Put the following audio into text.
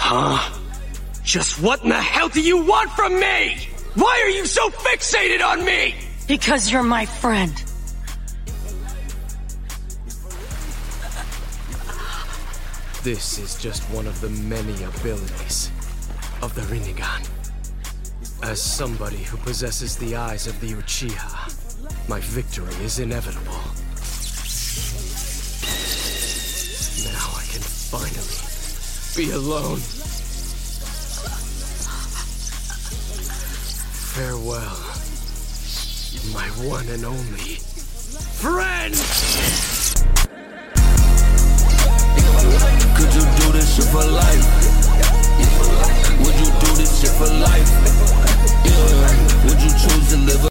Huh? Just what in the hell do you want from me? Why are you so fixated on me? Because you're my friend. This is just one of the many abilities of the Rinnegan. As somebody who possesses the eyes of the Uchiha, my victory is inevitable. Now I can finally be alone. Farewell, my one and only friend! Could you do this shit for life? Would you do this shit for life? Yeah. Would you choose to live